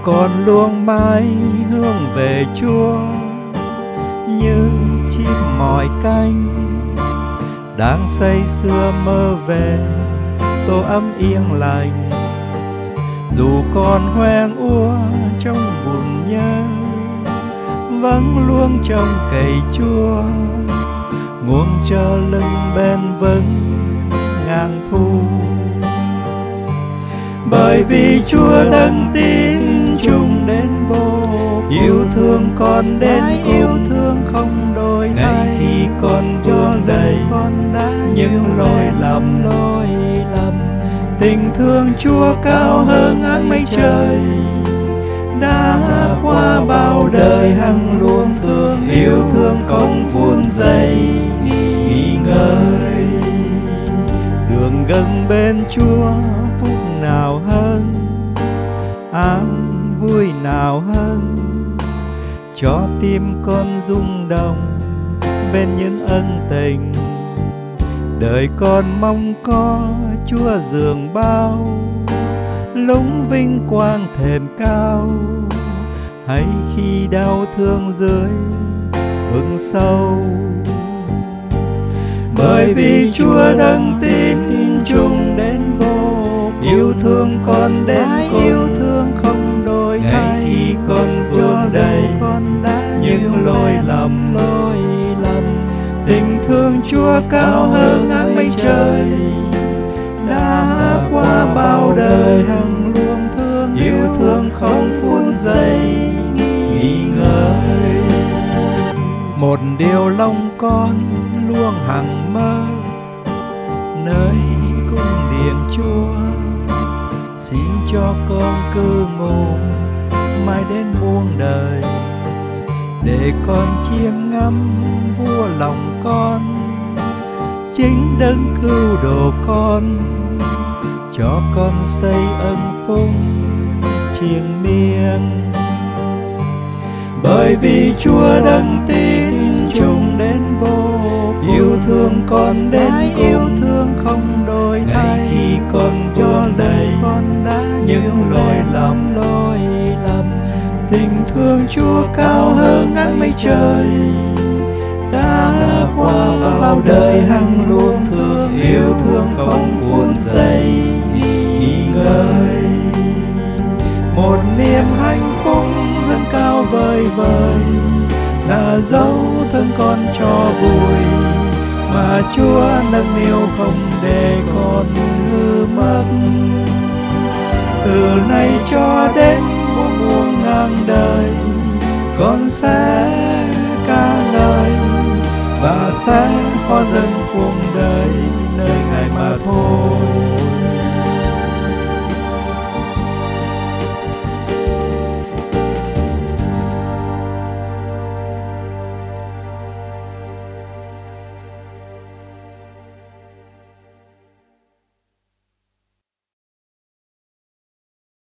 con luôn mãi hướng về Chúa, như chim mỏi cánh đang say sưa mơ về tổ ấm yên lành. Dù con hoang úa trong buồn nhớ, vẫn luôn trong cậy Chúa, nguồn cho lưng bền vững ngàn thu. Bởi vì Chúa đấng tín chung đến vô, yêu thương con đến yêu thương không đổi thay. Ngay khi con vướng đầy những lỗi lầm, tình thương Chúa cao hơn áng mây trời. Đã qua bao đời Hằng luôn thương, yêu thương không phun dây nghi ngơi. Đường gần bên Chúa phúc nào hơn, an vui nào hơn, cho tim con rung động bên những ân tình. Đời con mong có Chúa dường bao, lúng vinh quang thềm cao. Hay khi đau thương dưới vực sâu, bởi vì Chúa đấng tín chung đến vô, yêu thương con đến cùng, yêu thương không đổi thay. Ngay khi con vướng đầy những lỗi lầm, tình thương Chúa cao hơn áng mây trời. Đã qua bao đời Hằng luôn thương, yêu thương không phút giây nghi ngơi. Một điều lòng con luôn hằng mơ, nơi cung điện Chúa. Xin cho con cư ngụ mãi đến muôn đời, để con chiêm ngắm vua lòng con, chính đấng cứu độ con, cho con xây ân phúc triền miên. Bởi vì Chúa đấng tín chung đến vô, yêu thương con đến cùng, yêu thương không đổi thay. Ngay khi con vướng đầy những lỗi lầm, tình thương Chúa cao hơn áng mây trời. Đã qua bao đời Hằng luôn thương, yêu thương không phút giây nghi ngơi. Một niềm hạnh phúc dâng cao vời vời, là dấu thân con cho vui, mà Chúa nâng niu không để con hư mất. Từ nay cho đến muôn ngàn đời, con sẽ ca ngợi và sẽ có dân cuộc đời nơi Ngài mà thôi.